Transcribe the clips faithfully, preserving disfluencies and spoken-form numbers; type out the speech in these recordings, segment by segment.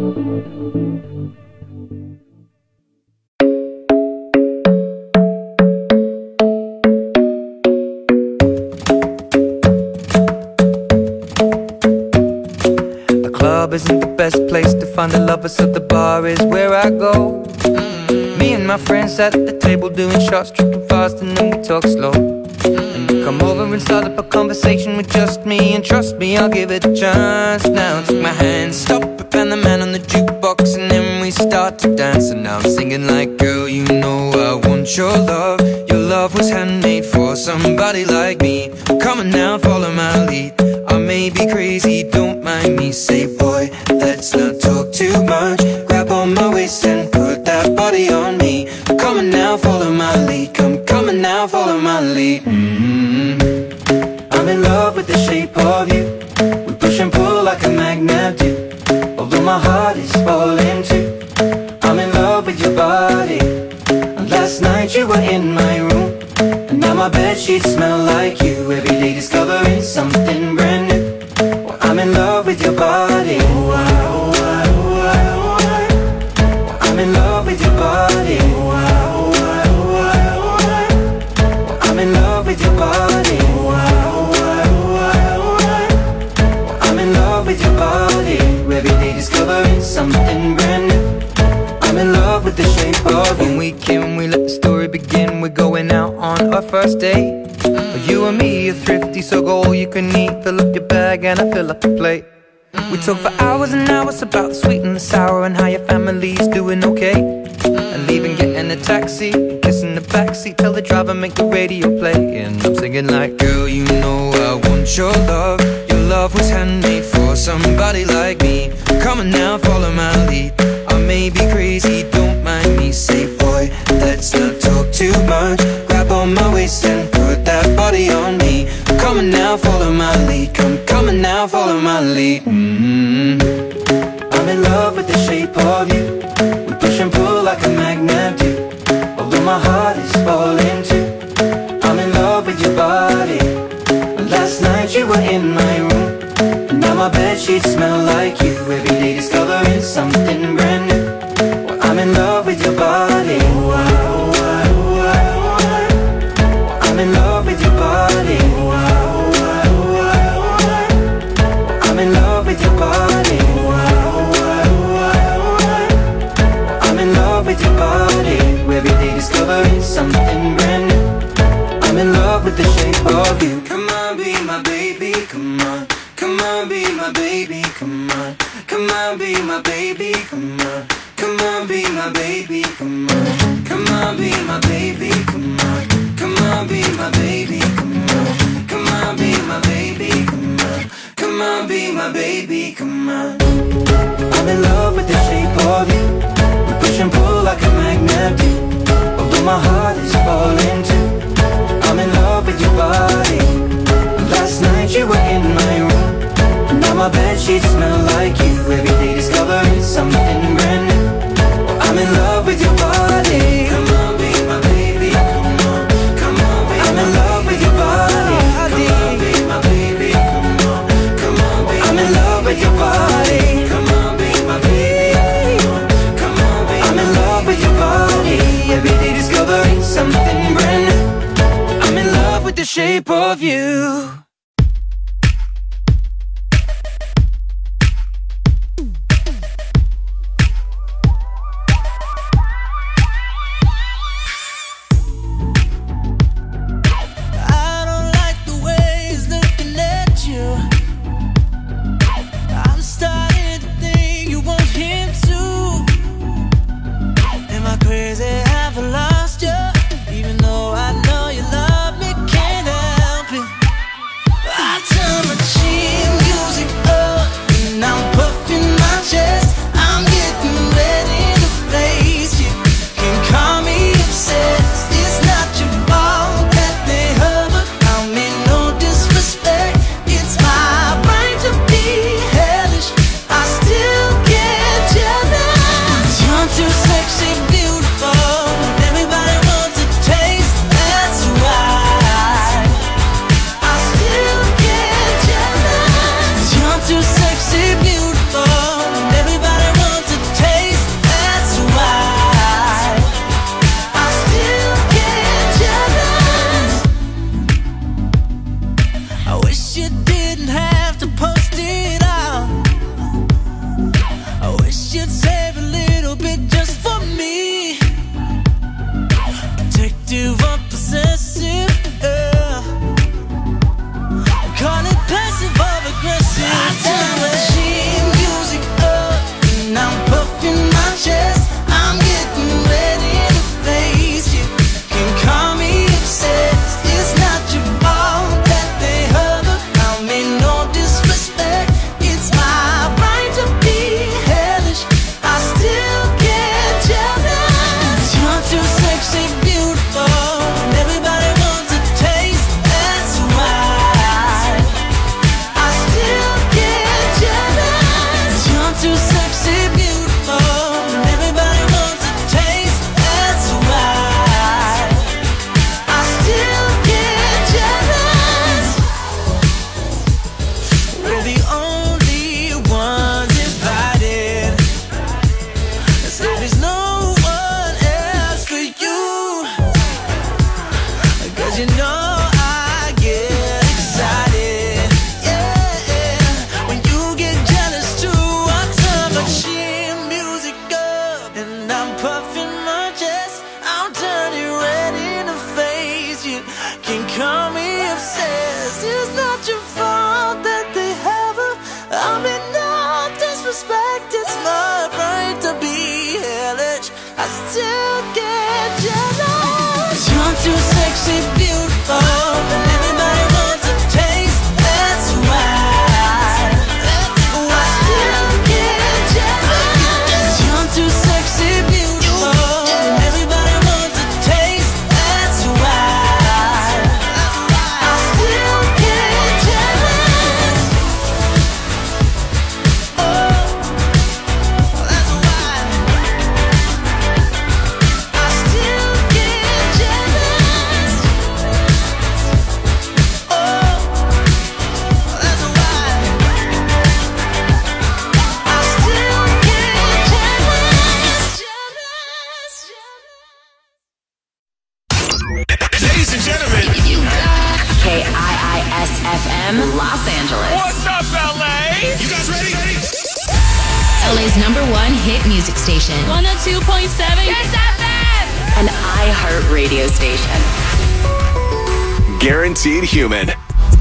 club isn't the best place to find a lover, so the bar is where I go. Mm-hmm. Me and my friends at the table doing shots, tripping fast, and then we talk slow. Mm-hmm. And you come over and start up a conversation with just me, and trust me, I'll give it a chance. Now take my hand, stop it, and the man on the jukebox, and then we start to dance. And now I'm singing like, girl, you know I want your love. Your love was handmade for somebody like me. Come on now, follow my lead. I may be crazy, don't mind me. Say, boy, let's not talk too much. Grab on my waist and put that body on me. Come on now, follow my lead. Come, come on now, follow my lead. Mm-hmm. I'm in love with the shape of you. We push and pull like a magnet do. Although my heart is falling too. I'm in love with your body. Last night you were in my room, and now my bedsheets smell like you. Every day discovering something brand new. Well, I'm in love with your body. Oh, I, oh, I, oh, I, oh, I. Well, I'm in love with your body. Oh, I, oh, I, oh, I, oh, I. Well, I'm in love with your body. Oh, I, oh, I, oh, I, oh, I. Well, I'm in love with your body. Every day discovering something brand new. I'm in love with the shape of you. When we came, we let the story begin. We're going out on our first date. mm-hmm. You and me are thrifty, so go all you can eat. Fill up your bag and I fill up the plate. mm-hmm. We talk for hours and hours about the sweet and the sour, and how your family's doing okay. mm-hmm. And leaving, getting a taxi, kissing the backseat, tell the driver make the radio play. And I'm singing like, girl, you know I want your love. Your love was handmade for somebody like me. Come on now, follow my lead. I may be crazy, don't mind me. Say, boy, let's not talk too much. Grab on my waist and put that body on me. Come on now, follow my lead. Come, come on now, follow my lead. mm-hmm. I'm in love with the shape of you. We push and pull like a magnet do. Although my heart is falling too. I'm in love with your body. Last night you were in my room, and now my bedsheets smell like you. Every day discovering something brand new. Well, I'm in love with your body. Oh, I, oh, I, oh, I, oh, I. Well, I'm in love with your body. Oh, I, oh, I, oh, I, oh, I. Well, I'm in love with your body. Oh, I, oh, I, oh, I, oh, I. Well, I'm in love with your body. Every day discovering something brand new. I'm in love with the shape of you. Come on, be my baby, come on. Come on, be my baby, come on. Come on, be my baby, come on. Come on, be my baby, come on. Come on, be my baby, come on. Come on, be my baby, come on. Come on, be my baby, come on. Come on, be my baby, come on. I'm in love with the shape of you. We push and pull like a magnet do. Although my heart is falling too. I'm in love with your body. Last night you were in my room, now my bedsheets smell like you. Every day discovering something brand new. Well, I'm in love with your body. Come on, be my baby, come on. Come on, be I'm in love with your body. Come on, be my baby, come on. Come on, be I'm in love with your body. Come on, be my baby, come on. Come on, be I'm in love with your body. Every day discovering something brand new. I'm in love with the shape of you. Even though I know you love me, can't help it. sexy, beautiful, and everybody wants a taste. That's why I still get jealous. You're too sexy, beautiful, and everybody wants a taste. That's why I still get jealous. Oh, that's why I still get jealous. Oh, that's why I still get jealous. Ladies and gentlemen, K I I S F M, Los Angeles. what's up, L A? You guys ready? L A's number one hit music station. one oh two point seven Kiss F M. An iHeart radio station. Guaranteed Human.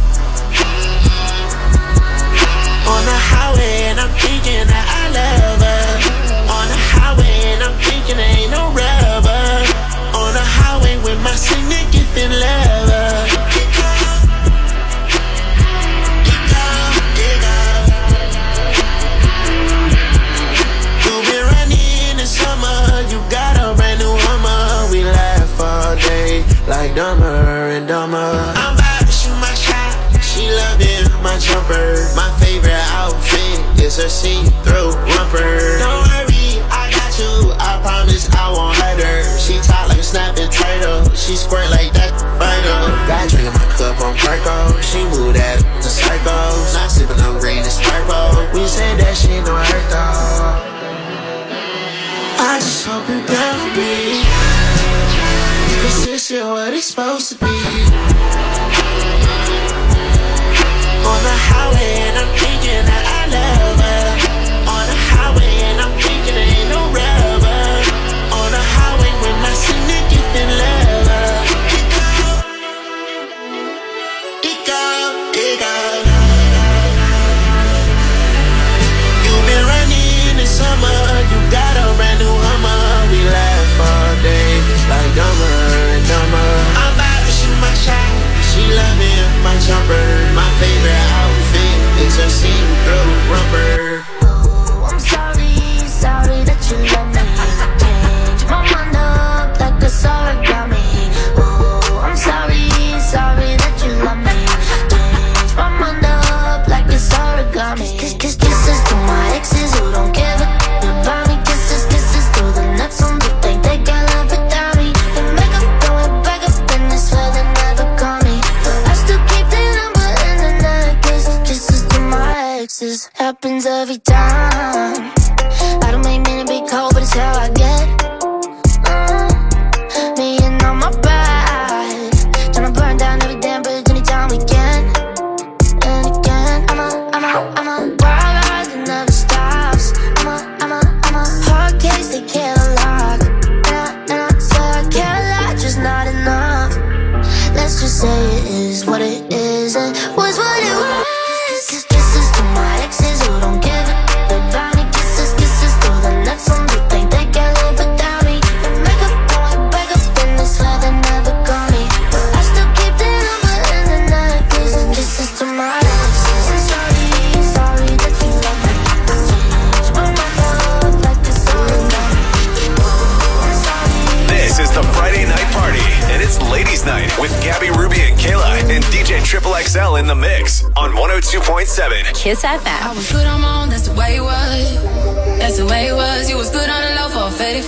On the highway and I'm thinking that I love her. On the highway and I'm thinking there ain't no rubber. On the highway with my significant lover. You've been running in summer, you got a brand new Hummer. We laugh all day like Dumber and Dumber. I'm about to shoot my shot, she loving my jumper. My favorite outfit is her see-through romper. Don't worry, I got you, I promise I won't hurt her. She tight like a snapping turtle, she squirt like that fighter. Got drink in my cup on Perco, she move that to circles. Not sipping on green, it's purple. We said that shit don't hurt though. I just hope you're down for me, cause this is what it's supposed to be. On the highway and I'm thinking that I love her. On the highway and I'm thinking there ain't no rubber. On the highway with my significant lover. Ika, Ika. You've been running in summer, you got a brand new Hummer. We laugh all day like Dumber and Dumber. I'm about to shoot my shot, she loving my jumper. My favorite outfit is a see-through romper. Oh, I'm sorry, sorry that you let me change my mind up like a origami. Oh, I'm sorry, sorry that you let me change my mind up like it's origami. Kiss, kiss, kisses to my exes who don't give a about me. Kisses, kisses to the next ones who think they can live without me. They make up, going back up in this way, they never call me. But I still keep the number in the necklace. Kisses to my exes, happens every time. I don't make men be cold, but it's how I get. Uh, me and all my pride, tryna burn down every damn bridge anytime we can. And again, I'm a, I'm a, I'm a wild ride that never stops. I'm a, I'm a, I'm a hard case they can't lock. And I, and I swear I care a lot, just not enough. Let's just say it is what it is and was what it was. Kisses, kisses to my exes who don't give a about me. Kisses, kisses to the next ones who think they can live without me. And make up, going back up in this way, they never call me. But I still keep the number in the necklace. And kisses to my exes. I'm sorry, sorry that you let me change my mind up like it's origami. I'm sorry. This is the Friday Night Party, and it's Ladies Night with Gabby, Ruby, and Kayla, and D J Triple X L in the mix on one oh two point seven Kiss F I M. was good on my own, that's the way it was. That's the way it was. You was good on the low for a faded.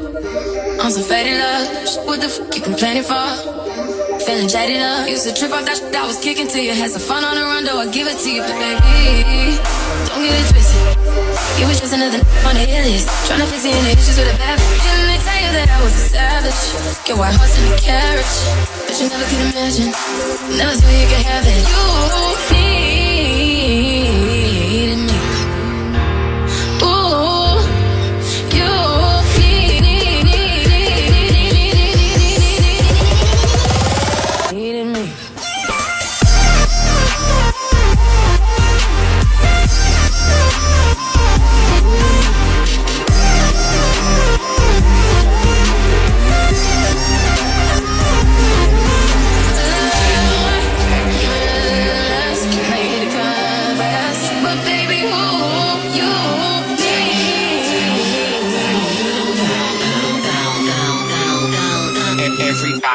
On some faded love. What the fuck you complaining for? Feeling jaded up. Used to trip off that shit I was kicking to you. Had some fun on the run, though I give it to you. But baby, don't get it twisted. You was just another on the hit list. Tryna fix any issues with a bad bitch. Didn't they tell you that I was a savage? Get white horse in a carriage. But you never could imagine. Never thought you could have it. You needed me. Ooh, you needed me.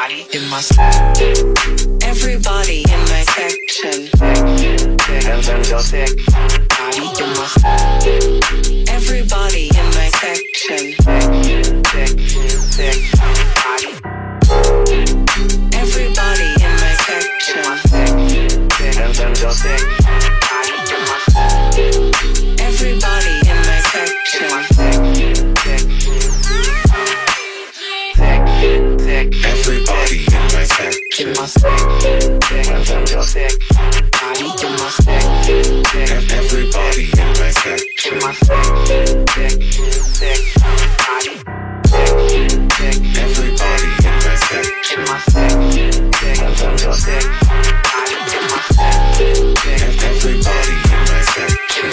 Body in my everybody in my section. Hands on your sick. Body in my everybody in my section. Sick, sick, body. Everybody in my section. Hands on your sick. Body in my everybody in my section. Everybody in my section. Hands on your sick. Body in my Everybody in my section. Everybody in my section. Hands on your sick. Everybody in my section.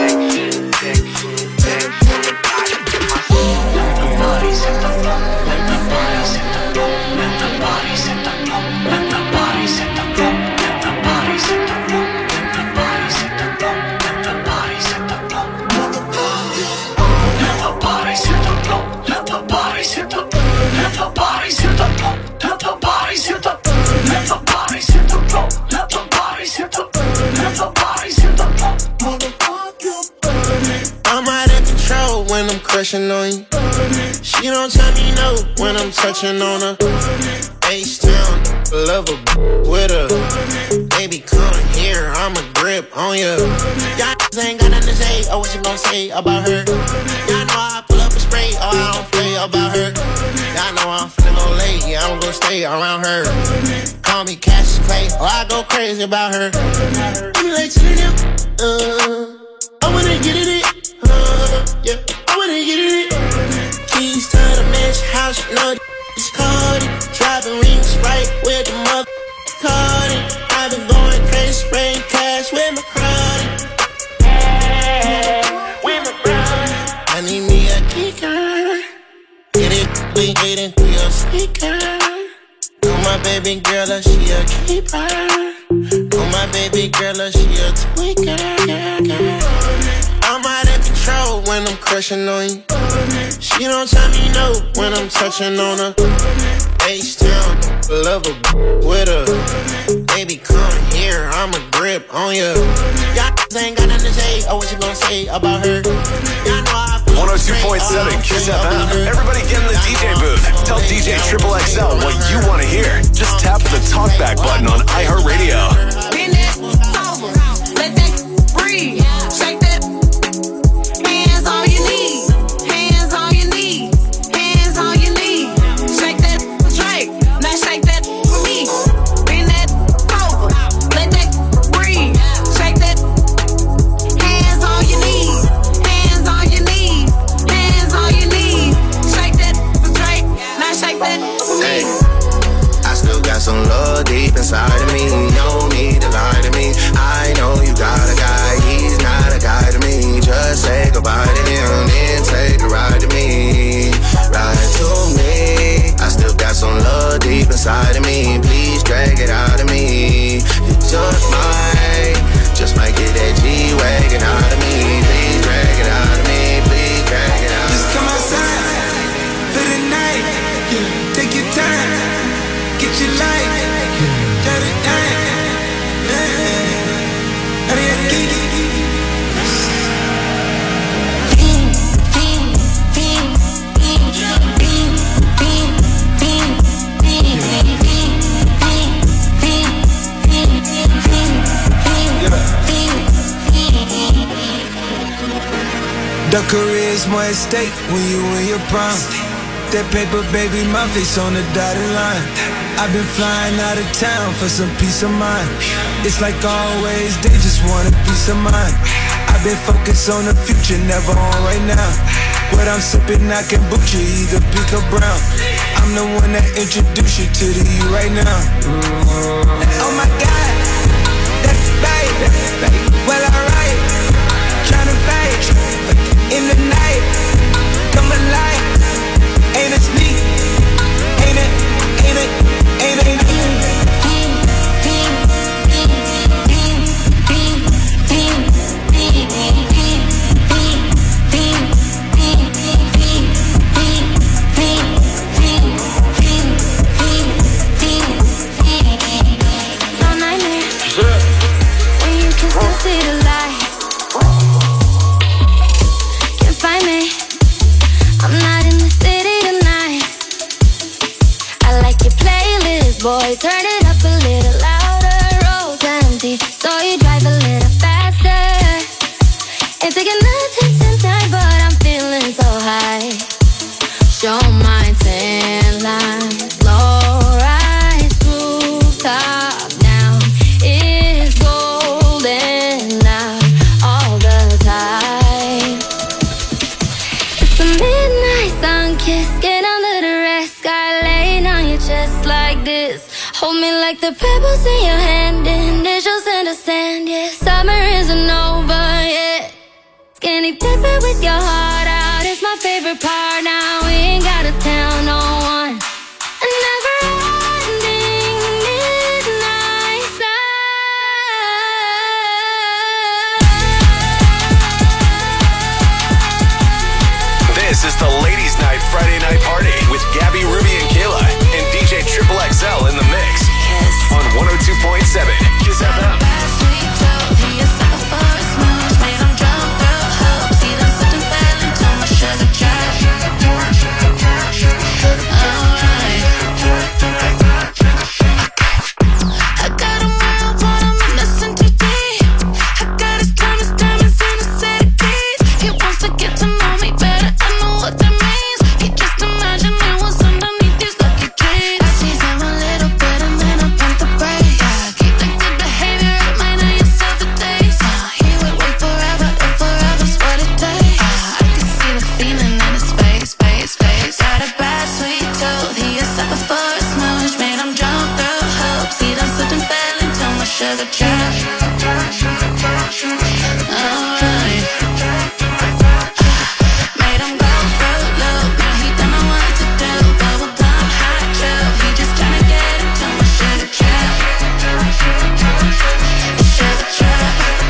I'm out of control when I'm crushing on you. She don't tell me no when I'm touching on her. H-Town, love a with her. Baby, come here, I'ma grip on you. Y'all ain't got nothing to say, oh, what you gon' say about her? Y'all know I pull up a spray, oh, I don't play about her. Y'all know I'm finna go late, yeah, I'm gonna stay around her. Call me Cassius Clay, oh, I go crazy about her. I'm like telling them, uh, I wanna get in it, uh, yeah, I wanna get in it. Keys to the man's house, you know it's called it. Driving rings right with the mother caught it. I've been going crazy, spraying cash with my crowd. With my crowd. I need me a kicker. Get it, we waiting for your sneaker. Oh my baby girl, uh, she a keeper. Oh my baby girl, uh, she a tweaker. I'm out of control when I'm crushing on you. She don't tell me no when I'm touching on her. H-Town, love a with her. Baby, come here, I'ma grip on you. Y'all ain't got nothing to say, oh, what you gon' say about her? Y'all know I one oh two point seven Kiss F M. Everybody get in the D J booth. Tell D J Triple X L what you want to hear. Just tap the talkback button on iHeartRadio. Bend that over, let that breathe. Shake that. Hands on your knees. Hands on your knees. Hands on your knees. Shake that Drake. Now shake that for me. Bend that over, let that breathe. Shake that. Hands on your knees. Hands on your knees. Hands on your knees. Shake that for Drake. Now shake that for me. Hey, I still got some love deep inside of me. No need to lie to me. I know you got a guy, he's not a guy to me. Just say goodbye to him, then take a ride to me. Ride to me. I still got some love deep inside of me. Please drag it out of me. You just might, just might get that G-Wagon out of me. Please drag it out of me. Please drag it out of me. Just come outside for the night. Take your time, get your life. Shut it down. Hurry up, get it. The career's more at stake when you in your prime. That paper, baby, my face on the dotted line. I've been flying out of town for some peace of mind. It's like always, they just want a piece of mind. I've been focused on the future, never on right now. What I'm sipping, I can boot you, either pink or brown. I'm the one that introduced you to the you right now. Oh my God, that's baby. Well, alright, tryna fight in the night, come alive. Ain't it sneak? Ain't it? Ain't it? Ain't it? Ain't it? boy, turn it up a little louder. Road's empty, so you drive a little faster. Ain't taking nothing tonight, but I'm feeling so high. Show my tan lines, low rise rooftop now is golden out all the time. It's the midnight sun kiss, get under the red sky, laying on your chest like this. Hold me like the pebbles in your hand, initials in the sand, yeah. Summer isn't over yet. Skinny dipping with your heart out is my favorite part now. We ain't gotta tell no one. A never-ending midnight sun. This is the Ladies' Night Friday Night Party with Gabby, Ruby, and Kayla, and D J Triple X L in the mix on one oh two point seven Kiss F M. Sugar trap. Alright. Made him go fruit loop. Now he don't know what to do. Bubble gum, hot chip. He just tryna get into my sugar trap. Sugar trap.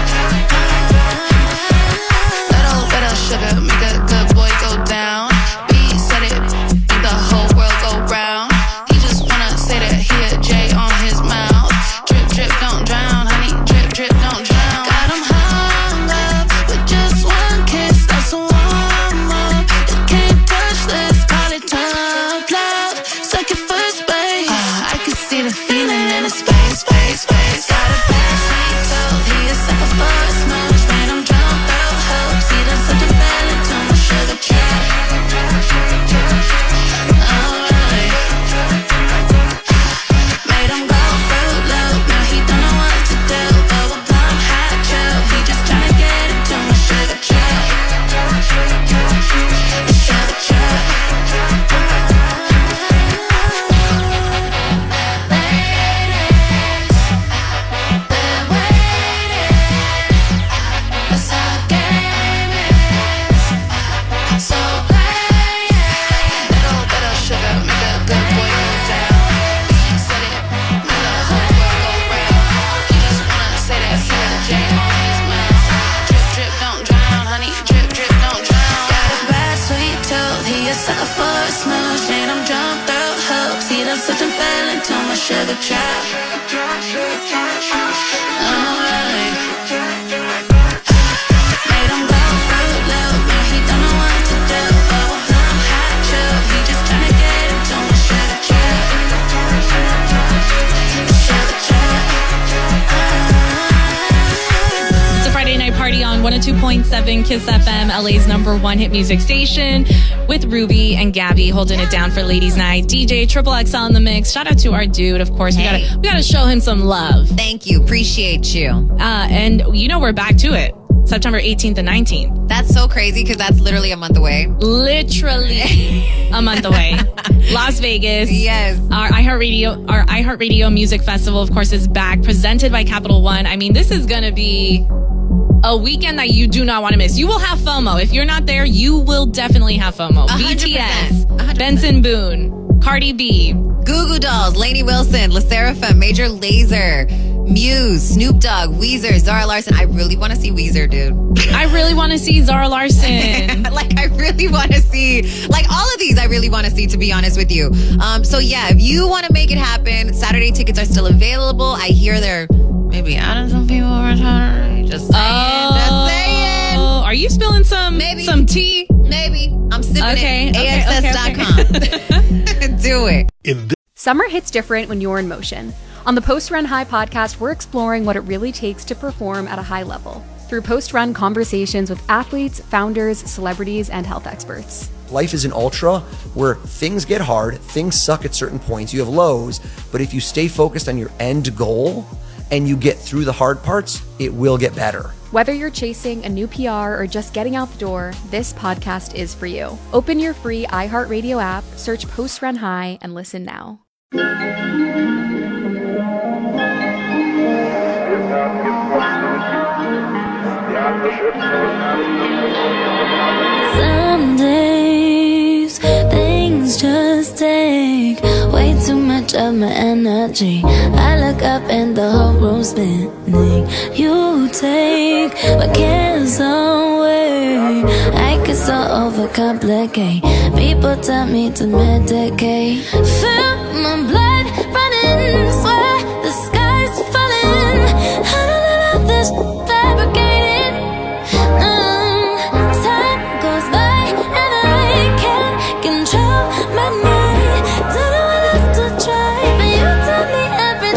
Little bit of sugar make a good boy go down. He said it, make the whole world go round. He just wanna say that he a J on his mouth. Drip, drip, don't drown, honey. Drip, drip, don't drown. Got him hung up with just one kiss. That's a warm up. You can't touch this. Call it tough love. Suck your first base. Uh, I can see the feeling in his face, face, face. Got a bad sweet tooth. He a sucker for a smooch. Made him jump through hoops. He done such a fell into my sugar trap. Alright. Made him go fruit loop. Now he don't know what to do. Bubble gum, hot chip. He just tryna get into my sugar trap. Sugar trap. That's how the game is. So play it. Little bit of sugar make a good boy go down. He said it, make the whole world go round. He just wanna say that he a J on his mouth. Drip, drip, don't drown, honey. Drip, drip, don't drown. Got a bad sweet tooth. He a sucker for a smooch. Made him jump through hoops. He done slipped and fell into my sugar trap. Alright. Made him go fruit loop. Now he don't know what to do. Bubble gum, hot chip. He just tryna get into my sugar trap. Sugar trap. It's a Friday night party on one oh two point seven Kiss F M, L A's number one hit music station, with Ruby and Gabby holding it down for Ladies Night. D J Triple X L in the mix. Shout out to our dude, of course. We Hey. gotta we gotta show him some love. Thank you. Appreciate you. Uh, and you know we're back to it. September eighteenth and nineteenth. That's so crazy because that's literally a month away. Literally a month away. Las Vegas. Yes. Our iHeartRadio, our iHeartRadio Music Festival, of course, is back, presented by Capital One. I mean, this is gonna be a weekend that you do not want to miss. You will have FOMO. If you're not there, you will definitely have FOMO. one hundred percent. B T S, one hundred percent. Benson Boone, Cardi B, Goo Goo Dolls, Lainey Wilson, LE SSERAFIM, Major Lazer, Muse, Snoop Dogg, Weezer, Zara Larson. I really want to see Weezer, dude. I really want to see Zara Larson. Like, I really want to see, like, all of these I really want to see, to be honest with you. Um, so, yeah, if you want to make it happen, Saturday tickets are still available. I hear they're maybe adding some people over Saturday. Just saying. Oh, just saying. are you spilling some Maybe. some tea? Maybe. I'm sipping Okay, it. okay, A X S dot com. okay, okay. Do it. In Summer hits different when you're in motion. On the Post Run High podcast, we're exploring what it really takes to perform at a high level through post-run conversations with athletes, founders, celebrities, and health experts. Life is an ultra where things get hard, things suck at certain points, you have lows, but if you stay focused on your end goal and you get through the hard parts, it will get better. Whether you're chasing a new P R or just getting out the door, this podcast is for you. Open your free iHeartRadio app, search Post Run High, and listen now. Some days things just take way too much of my energy. I look up and the whole room's spinning. You take my cares away. I get so overcomplicate. People tell me to medicate. Feel my blood running, swear the sky's falling. I don't know how this fabricated. Um, time goes by and I can't control my mind. Don't know what else to try, but you tell me every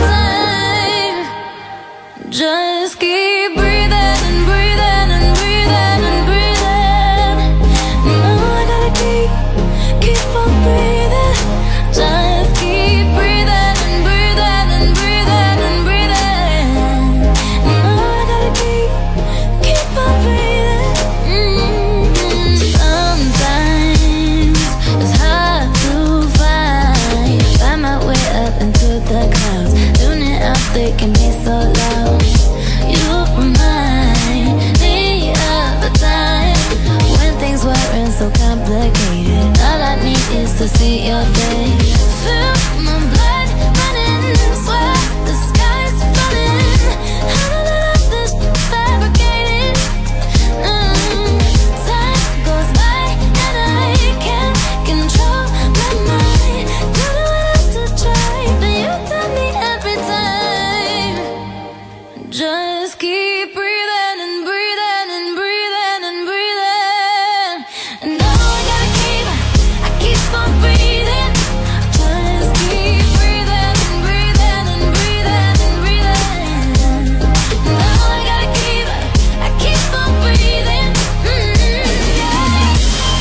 time. Just keep breathing and breathing and breathing and breathing. No, I gotta keep, keep on breathing. Just keep breathing and breathing and breathing and breathing. No, I gotta keep, keep on breathing. Mm-hmm. Sometimes it's hard to find, find my way up into the clouds. Tuning out, they can be so loud. You remind me of a time when things weren't so complicated. All I need is to see your face. Feel my blood running, swear the sky's falling. I don't know if this fabricated. Mm, time goes by and I can't control my mind. Don't know what else to try, but you tell me every time. Just keep breathing and breathing and breathing and breathing. And now I gotta keep, I keep on breathing. Just keep breathing and breathing and breathing and breathing. Now I gotta keep, I keep on breathing. Mm-hmm, yeah.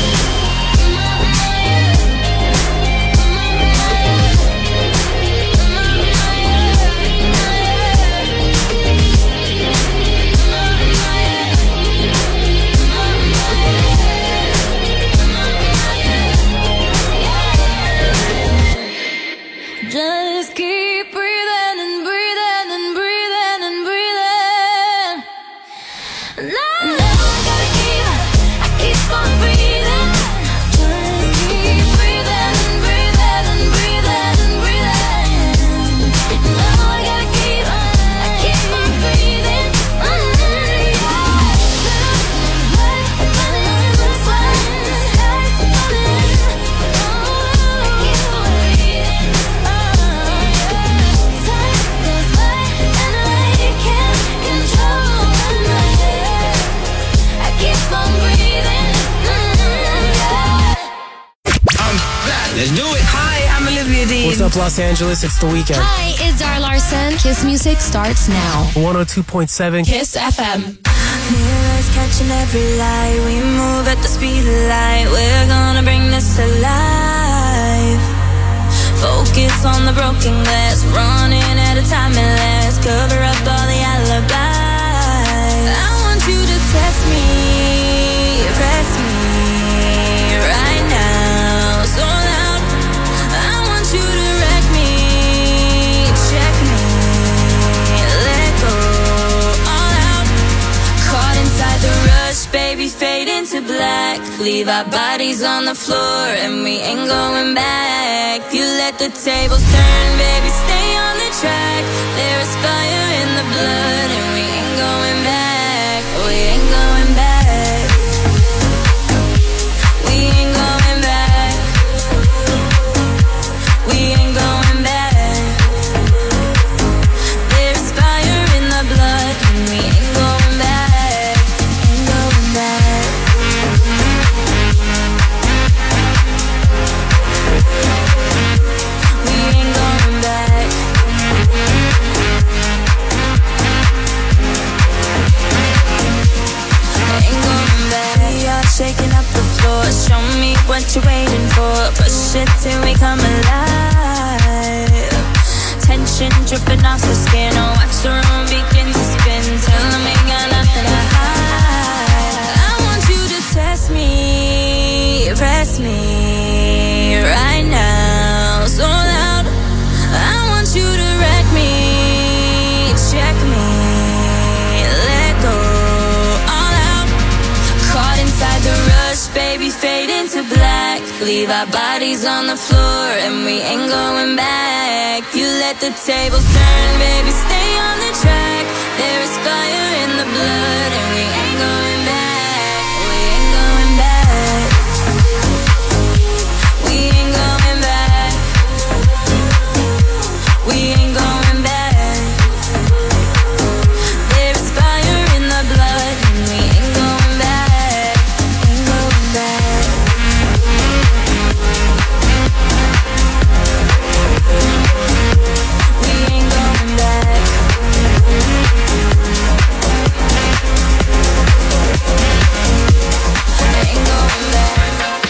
Just keep breathing and breathing and breathing and breathing. Now, now I gotta keep, I keep on breathing. Just keep breathing and breathing and breathing and breathing. Now I gotta keep, I keep on breathing. Mm-hmm, yeah. Blood running, sweat, the sky's falling. Oh, I keep on breathing. Let's do it. Hi, I'm Olivia Dean. What's up, Los Angeles? It's The Weeknd. Hi, it's Zara Larson. Kiss Music starts now. one oh two point seven Kiss F M. Mirrors catching every light. We move at the speed of light. We're gonna bring this alive. Focus on the broken glass. Running out of time and last. Cover up all the alibis. I want you to test me, press me right now. So loud. I want you to wreck me, check me, let go, all out. Caught inside the rush, baby, fade into black. Leave our bodies on the floor and we ain't going back. You let the tables turn, baby, stay on the track. There is fire in the blood and we ain't going back. We ain't going back. We ain't going back. We ain't going back. There's fire in the blood and we ain't going back. Ain't going back. We ain't going what you waiting for? Push it till we come alive. Tension dripping off the skin. Oh, watch the room begin to spin. Tell them ain't got nothing to hide. I want you to test me, press me right now, so loud. I want you to wreck me, check me, let go, all out. Caught inside the rush, baby, fade into black. Leave our bodies on the floor and we ain't going back. You let the tables turn, baby, stay on the track. There is fire in the blood and we ain't going back. We ain't going back. We ain't going back. We ain't going back. There is fire in the blood and we ain't going back. Ain't going back. We ain't going back. Ain't going back.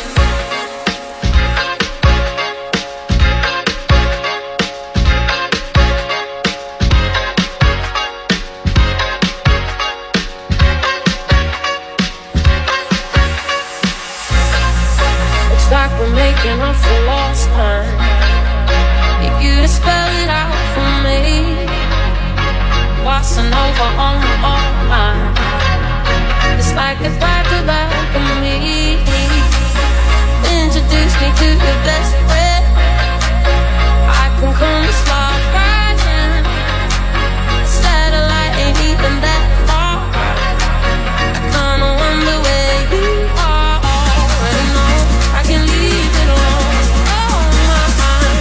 Looks like we're making up for lost time. Need you to spell it out for me. Glossing over on all mine. It's like a back to back of me. Introduce me to your best friend. I can come and slide right in. Satellite ain't even that far. I kinda wonder where you are. Already know I can leave it alone. Oh my mind.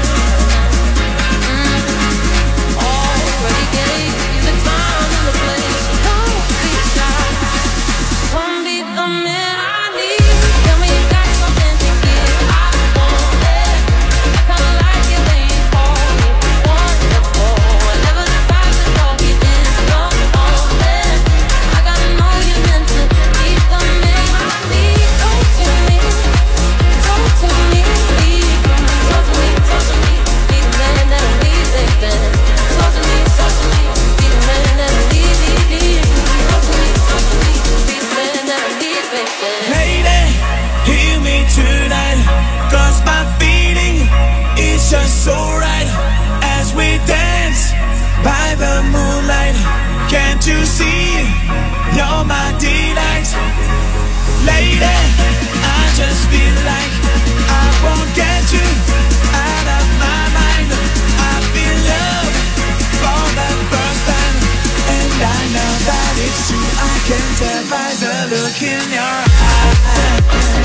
Mm. Already gave you the time and the place. Don't be shy. One beat the man I need. Tell me you got something to give. I want it. I kinda like it when you call me wonderful. Whenever the vibes are low, you just don't want it. I gotta know you meant to be the man I need. Talk to me, talk to me, talk to me, talk to me, be the man that I need, baby. Talk to me, talk to me, be the man that I need, need, need. Talk to me, talk to me, be the man that I need, baby. Lady, hear me tonight, cause my feeling is just so right. As we dance by the moonlight, can't you see, you're my delight. Lady, I just feel like I won't get you out of my mind. I feel love for the first time, and I know that it's true. I can tell by the look in your eyes.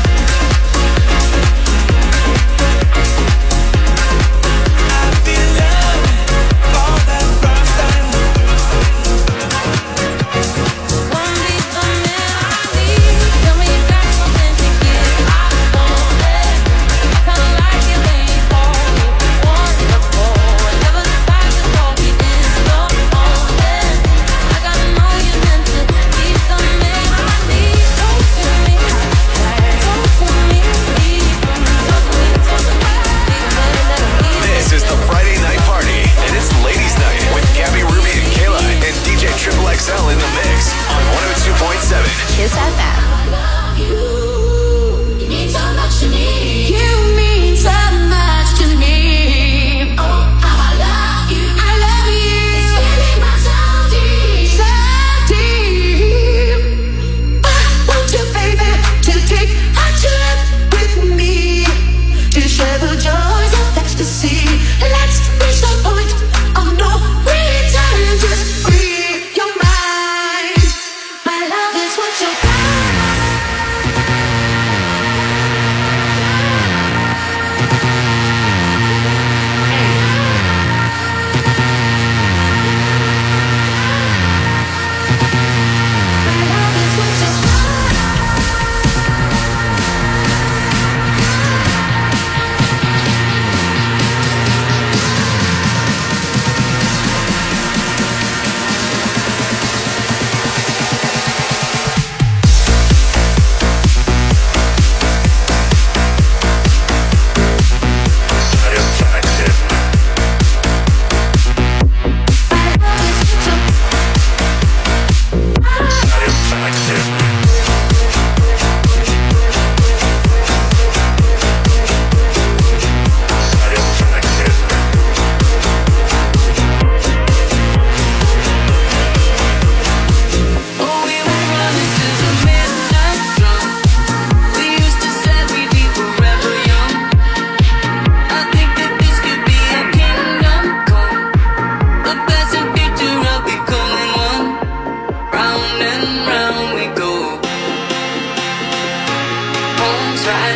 I feel love for the first time. One beat the man I need. Tell me you got something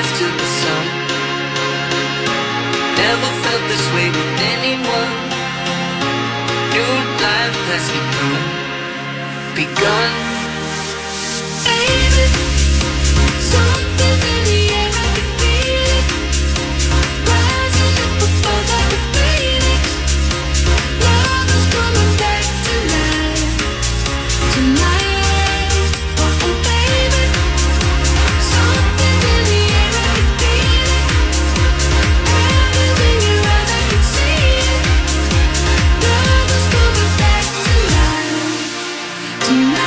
rise to the sun. Never felt this way with anyone. New life has begun, begun. Baby, something's in the air, I can feel it. Rising up above like a phoenix. Love is coming back tonight, tonight. Oh, oh baby, something's in the air, I can feel it. Heaven's in your eyes, I can see it. Love is coming back tonight, tonight.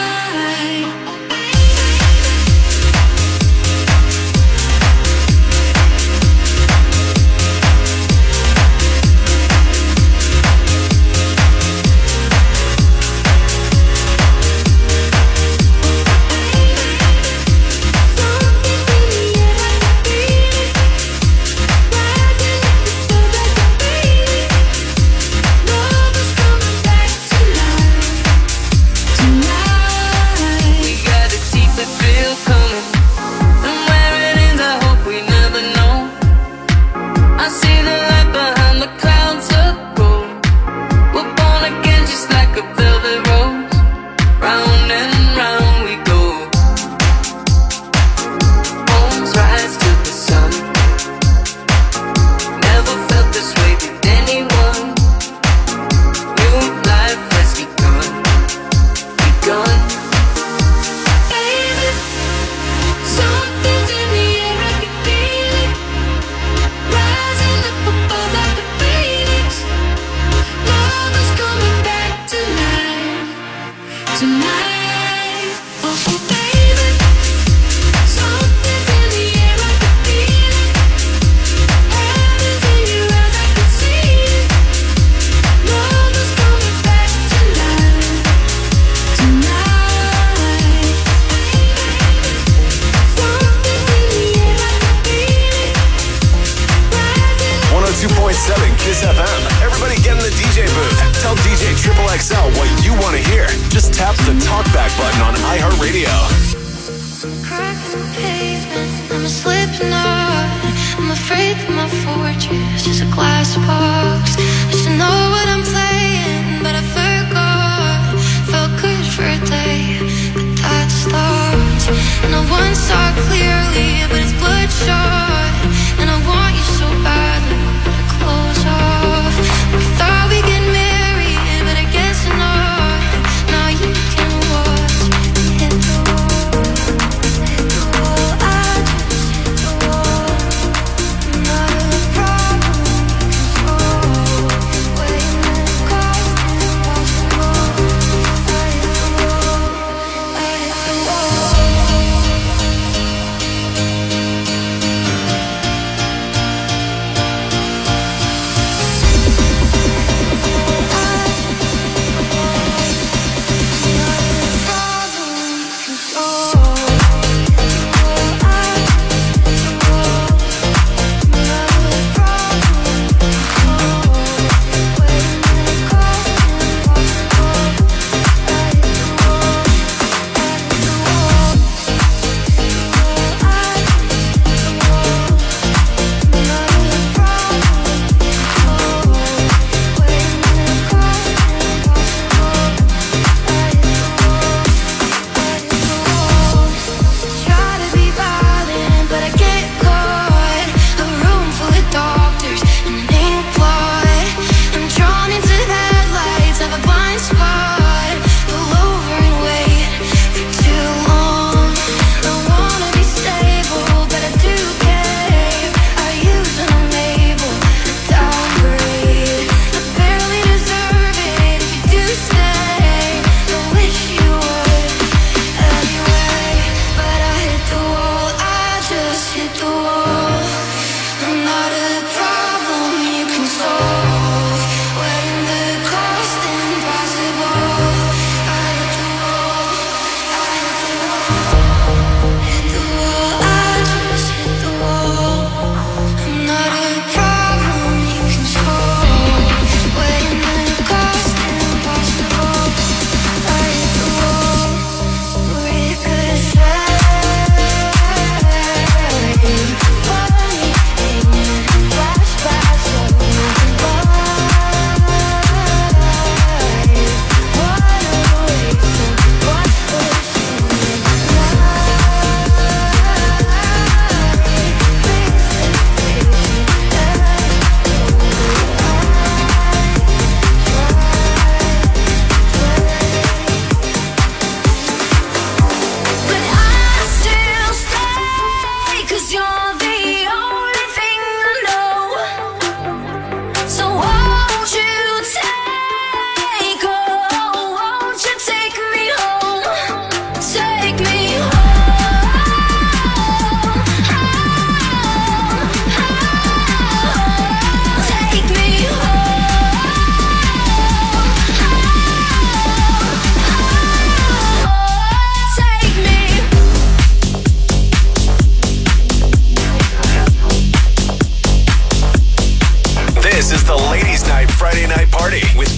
We got a deeper thrill coming, and where it ends I hope we never know. I see the light behind the clouds of gold. We're born again just like a velvet rose. Round and round we go. Homes rise to the sun. Never felt this way with anyone. New life has begun, begun. Baby, something's in the air, I can feel it. Rising up above like a phoenix. Love is coming back tonight, tonight. Oh, oh baby, something's in the air, I can feel it. Heaven's in your eyes, I can see it. Love is coming back tonight, tonight. one oh two point seven Kiss F M. Everybody get in the D J booth. Tell D J Triple X L what you want to hear. Just tap the talkback button on iHeartRadio. Cracking the pavement, I'm a slipping up. I'm afraid that my fortress is a glass box. I should know what I'm playing, but I forgot. Felt good for a day, but that stopped. And I once saw clearly, but it's bloodshot. And I want you so badly, but I close off. We thought we'd get married, but I guess not. Now you can watch me hit the wall. Hit the wall, I just hit the wall. Not a problem we can solve. Waiting in the car, impossible. I hit the wall, I hit the wall.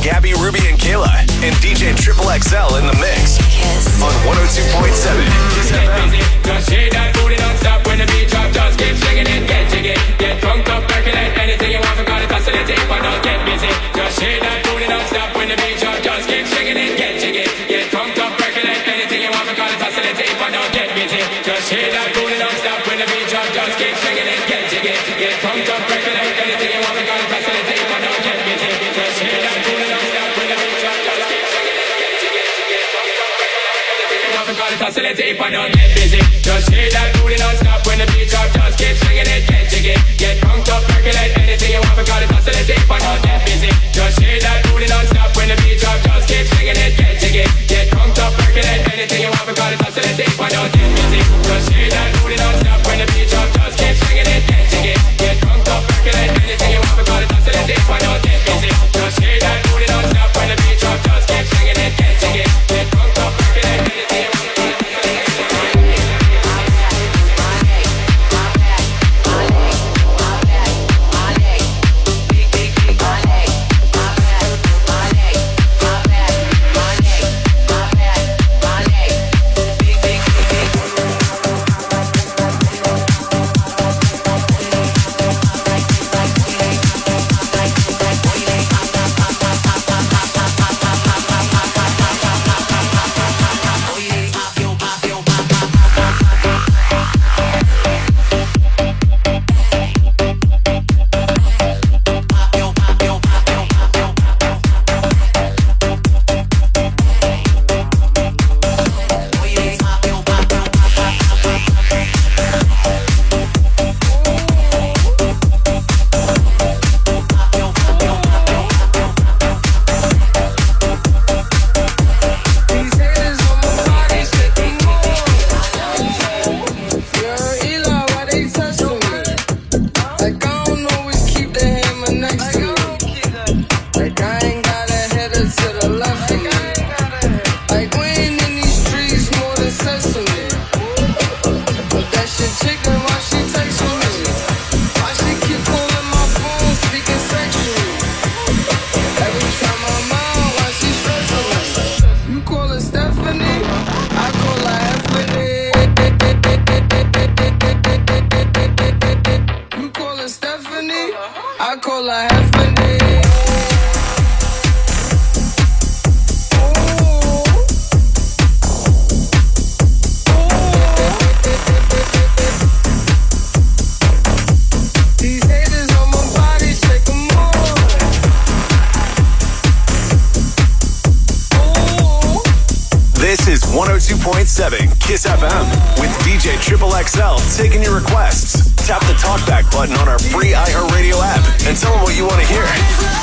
Gabby, Ruby, and Kayla, and D J Triple X L in the mix on one oh two point seven Kiss F M. Just shake that booty non-stop when the beat drop. Just keep swinging it, get jiggy. Get drunk up, percolate anything you want. Forgot it, oscillate, but don't get busy. Just shake that booty non-stop when the beat drop. Just keep swinging it, get jiggy. Get drunk up, percolate anything you want. Forgot it, oscillate, but don't get busy. Just shake that booty non-stop when the beat drop. Just keep swinging it, get jiggy. Get drunk up, percolate anything you want. Forgot it, oscillate, but don't get busy. Just shake that booty non-stop when the beat drop. Just keep swinging it, get jiggy. Get drunk up, percolate anything you want. Forgot it, oscillate, but don't get busy. Just shake that booty non-stop when the beat drop. Just keep swinging it, get jiggy. Get drunk up, percolate anything you want. Forgot it, oscillate, but don't get busy. Just shake that booty non-stop when the beat drop. Just keep swinging it, get jiggy. Get drunk up, percolate anything you want. Forgot it, oscillate, but don't get busy. Just shake that booty non-stop when the beat drop. Just keep swinging it, get jiggy. Get drunk up, percolate anything you want. Forgot it, oscillate, but don't get busy. Just shake that booty non-stop when the beat drop. Just keep swinging it, get jiggy. Get drunk up, percolate anything you want. one oh two point seven Kiss F M with D J Triple X L taking your requests. Tap the talkback button on our free iHeartRadio app and tell them what you want to hear.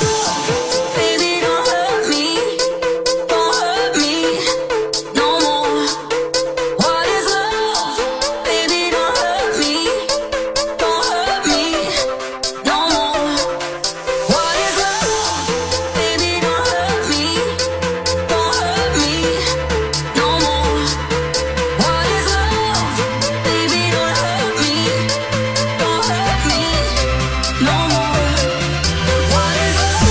Baby, don't hurt me, don't hurt me no more. What is love? Baby, don't hurt me, don't hurt me no more. What is love? Baby, don't hurt me, don't hurt me no more. What is love? Baby, don't hurt me, don't hurt me no more. What is love?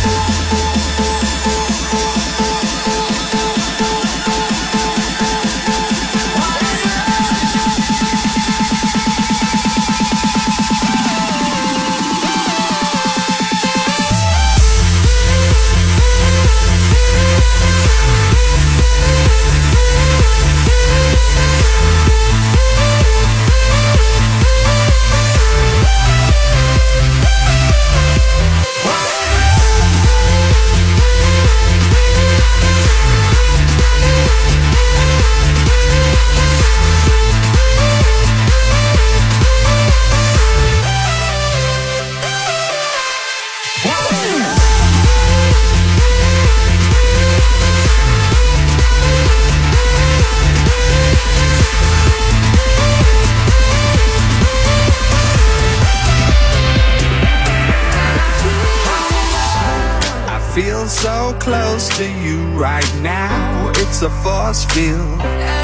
I feel so close to you right now. It's a force field.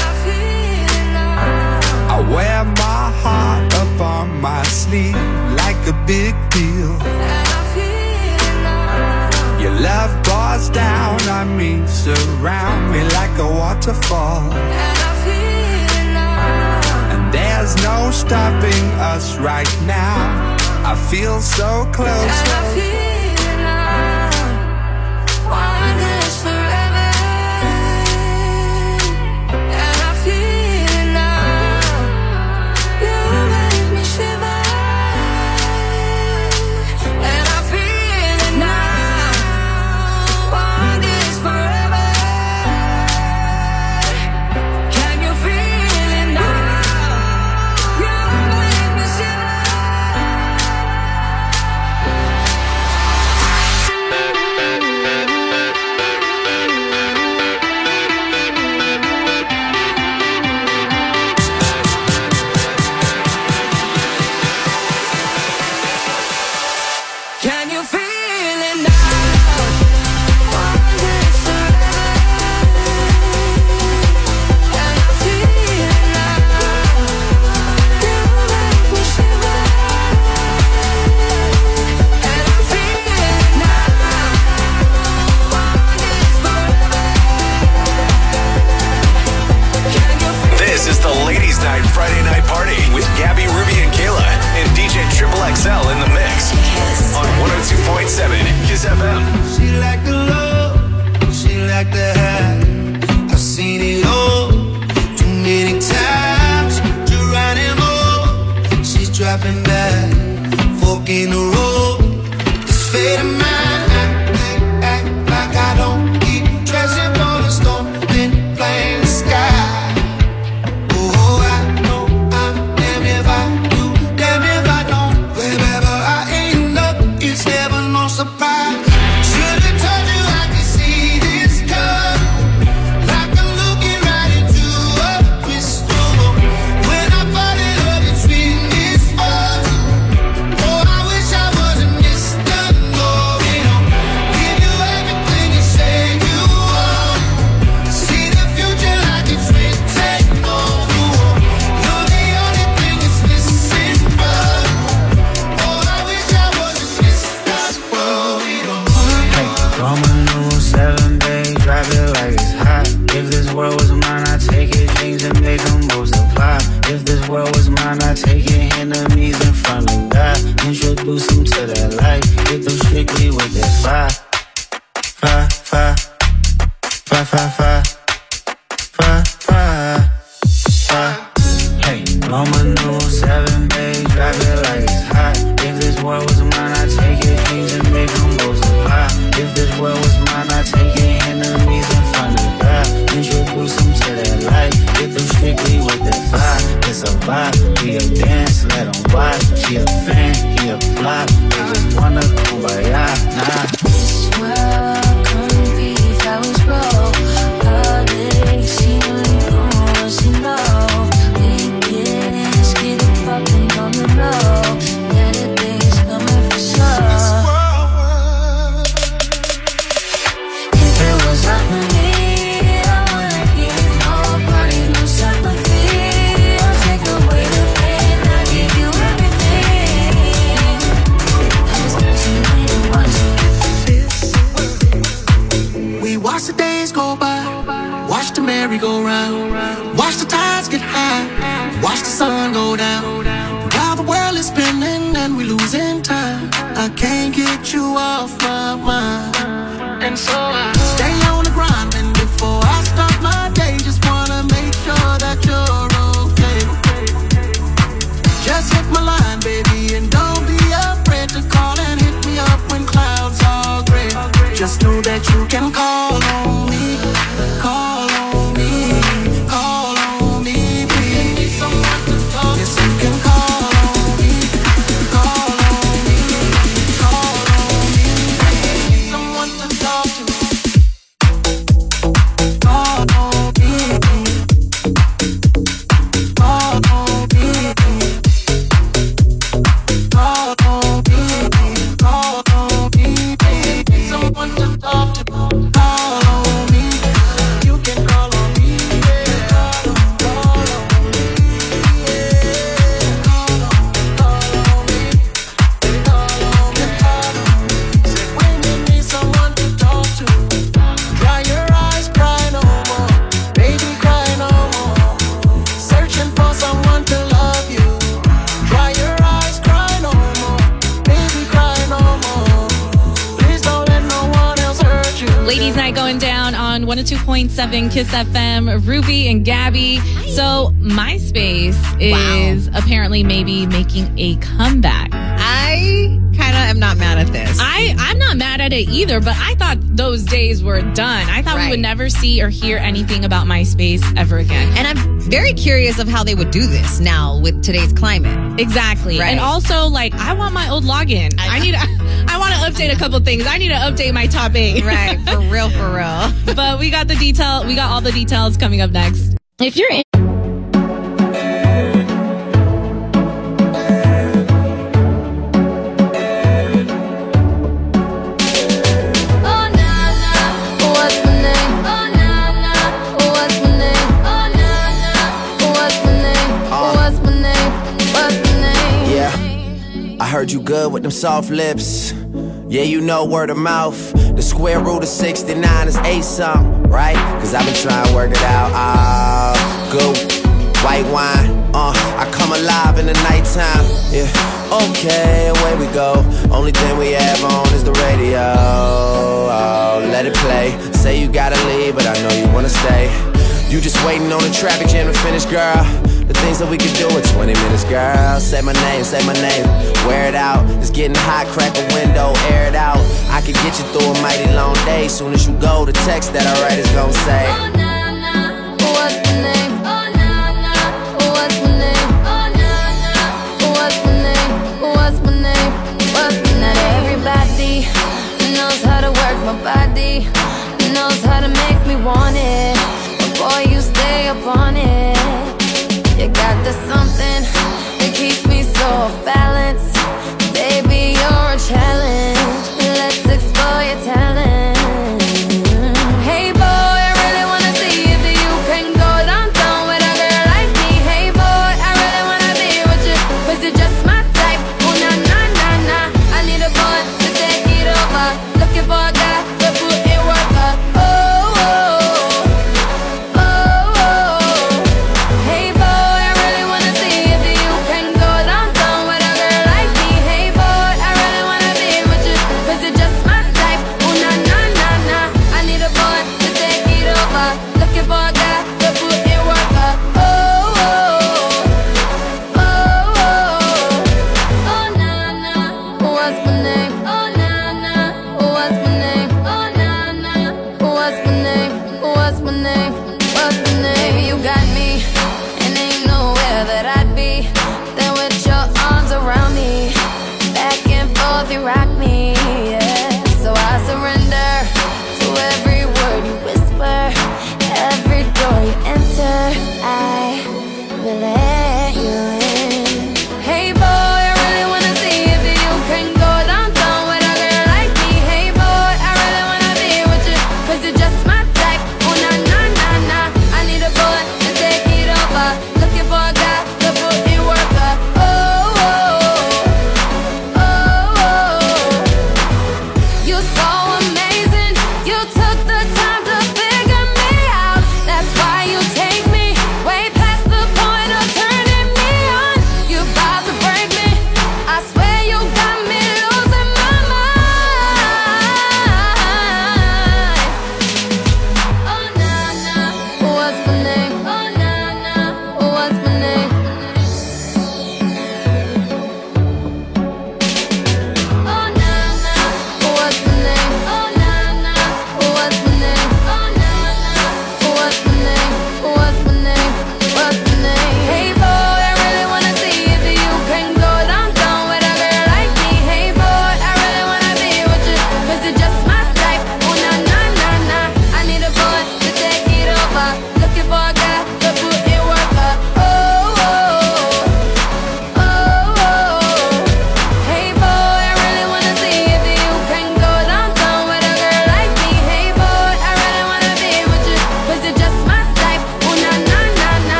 I wear my heart up on my sleeve like a big deal. Your love brought stars down on me, surround me like a waterfall. And I feel it now. And there's no stopping us right now. I feel so close. And I feel it now. Want this forever. And I feel it now. You make me shiver. And I feel it now. Want this forever. Can you feel it now? You make me shiver. Can you feel it now? Want this forever. And I feel it now. You make me shiver. And I feel it now. Want this forever. Can you feel This is the Ladies' Night Friday Night Party with Gabby, Ruby, and Kayla, and D J Triple X L in the mix on one oh two point seven Kiss F M. She like the love, she like the high. I've seen it all too many times. Geronimo, she's dropping back, fork in the road. This fate of mine, I act like I don't keep dressing for the storm, then playing the sky. Oh, I know I'm damn if I do, damn if I don't. Wherever I end up, it's never no surprise. Should've told you I could see this coming, like I'm looking right into a crystal ball. When I fall in love, it's sweet, it's fun. Oh, I wish I wasn't Mister Know-it-all. Give you everything you say you want. See the future like it's written on the wall. You're the only thing that's missing, but oh, I wish I wasn't Mister Know-it-all. Hey, Roman numeral seven, babe, drive it like it's hot. If this world was mine, I'd take it, dreams and make them multiply. If this world was mine, I'd take it, enemies in front of God. Introduce them to that life, hit them strictly with that fire. Fire, fire, fire, fire, fire, fire, fire, fire. Hey, Roman numeral seven, babe, drive it like it's hot. If this world was mine, I'd take it, dreams and make them multiply. If this world was mine, I'd take it, enemies in front of God. Introduce them to that life, hit them strictly with that fire. It's a vibe, we a dance, let them watch. She a fan, he a flop, they just wanna kumbaya, nah. this world couldn't be if I was broke? Public, she only knows she know. We kids get it poppin' on the low. Better days coming for sure. If it was up to me, I wouldn't give nobody no sympathy. I'll take away the pain, I'll give you everything. I just want you to want you. We watch the days go by, watch the merry-go-round, watch the tides get high, watch the sun go down. While the world is spinning and we losing time, I can't get you off my mind. And so I stay on the grind, and before I start my day, just wanna make sure that you're okay. Just hit my line, baby, and don't be afraid to call and hit me up when clouds are gray. Just know that you can call on me, call on me, call on me, baby. Someone to talk. Yes, you can call on me, call on me, call on me, baby. Someone to talk to. one oh two point seven Kiss F M, Ruby and Gabby. So MySpace is wow. apparently maybe making a comeback. I kind of am not mad at this. I, I'm not mad at it either, but I thought those days were done. I thought right. we would never see or hear anything about MySpace ever again. And I'm very curious of how they would do this now with today's climate. Exactly. Right. And also, like, I want my old login. I, I need to, I want to update a couple things. I need to update my top eight. Right. For real, for real. But we got the detail. We got all the details coming up next. If you're in. I heard you good with them soft lips. Yeah, you know word of mouth. The square root of sixty-nine is eight something, right? Cause I've been trying to work it out. Ah, uh, good white wine. Uh, I come alive in the nighttime. Yeah, okay, away we go. Only thing we have on is the radio. Oh, let it play. Say you gotta leave, but I know you wanna stay. You just waiting on the traffic jam to finish, girl. The things that we could do in twenty minutes, girl. Say my name, say my name. Wear it out. It's getting hot, crack a window, air it out. I could get you through a mighty long day. Soon as you go, the text that I write is gon' say, oh, nah, nah, what's my name? Oh, nah, nah, what's my name? Oh, nah, nah, what's my name? What's my name? What's my name? Not everybody knows how to work my body, knows how to make me want it. But boy, you stay up on it. You got the something that keeps me so off balance. Baby, you're a challenge. Let's explore your talent. Hey boy, I really wanna see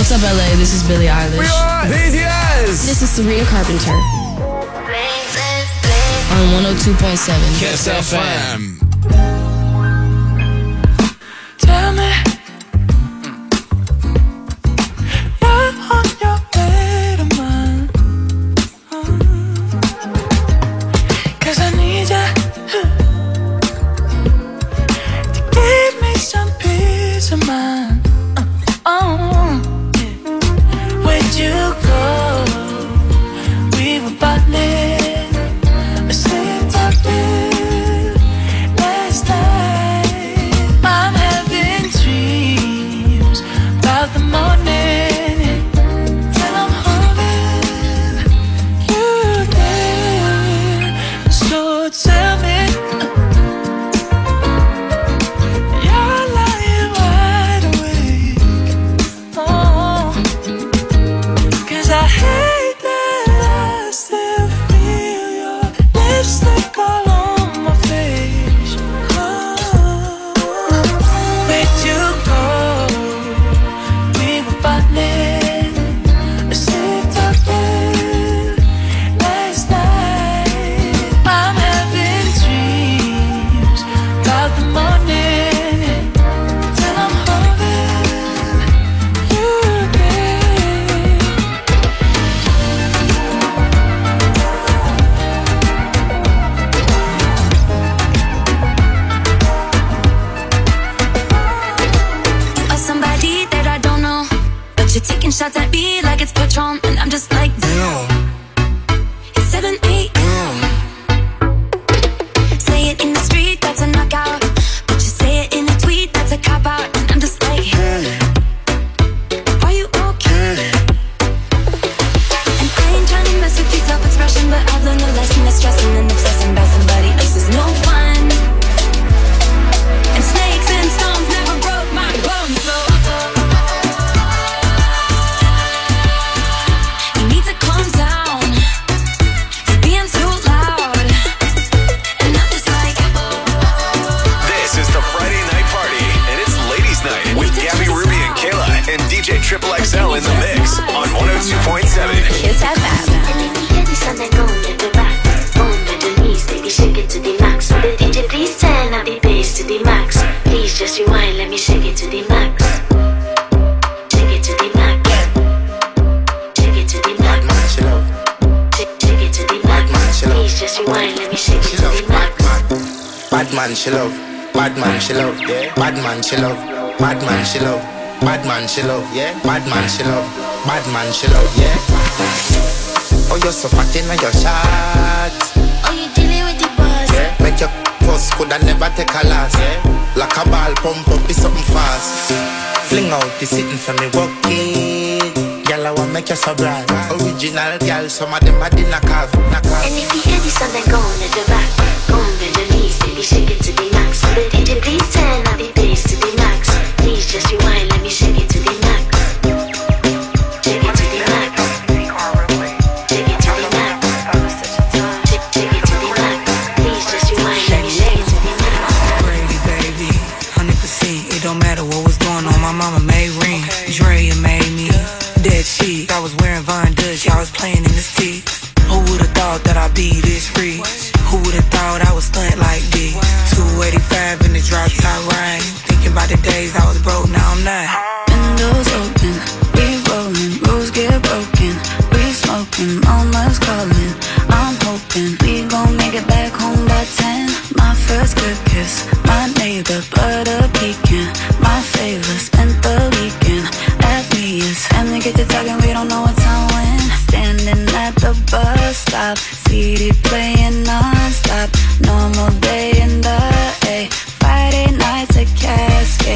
What's up, L A? This is Billie Eilish. We are B T S. This is Sabrina Carpenter. On one oh two point seven Kiss F M. Tell me, you're on your way to mine. Cause I need you to give me some peace of mind. Oh, where'd you go? We were partners, asleep talking last night. I'm having dreams about the morning till I'm holding you there. So tell me, you're lying wide awake. Oh, cause I hate that I still feel your lipstick all on my face. Oh, where'd you go? We were partners, asleep talking last night. I'm having dreams about the morning till I'm holding you there. Or somebody that I don't know, but you're taking shots at me like it's Patron, and I'm just like, damn. It's seven a.m. Say it in the street, that's a knockout. But you say it in a tweet, that's a cop out, and I'm just like, hey, are you okay? And I ain't trying to mess with your self-expression, but I've learned a lesson that stressing and obsessing about somebody else is no fun. And snakes and stones never broke my bones, so you need to calm down. You're being too loud, and I'm just like, This is the Friday Night Party, and it's Ladies Night with Gabby, Ruby, and Kayla, and D J Triple X L in the mix on one oh two point seven Kiss F M. Shake it to the max. So the D J please turn up the bass to the max. Please just rewind, let me shake it to the max. Shake it to the max. Shake it to the max. Shake shake it to the max. Please just rewind, let me shake it to the max. Bad man, she love. Bad man, she love. Yeah. Bad man, she love. Bad man, she love. Bad man, she love. Yeah. Bad man, she love. Bad man, she love. Yeah. Oh, you're so fat in your shots. Oh, you dealing with the boss? Yeah. Make your first could I never take a last. Yeah. Like a ball pump up, be something fast. Fling out the sitting for me, walk it. Girl, I want make you so bright. Original girl, some of them are in a calf. And if you hear the sound, then go on at the back. Go on bend the knees, baby, shake it to the max. So the D J please turn up the bass to the max. Please just rewind, let me shake it to the max. Shake it to the max. Shake it to the max. Shake, shake it to the max. Please just rewind, let me shake it to the max. Brady, baby, one hundred percent. It don't matter what was going on. My mama made ring. Drea made me dead cheap. I was wearing Von Dutch. Y'all was playing in the streets. Who would've thought that I'd be this free? Who would've thought I would stunt like this? two eighty-five in the drop top ride. Thinking about the days I was broke, now I'm not.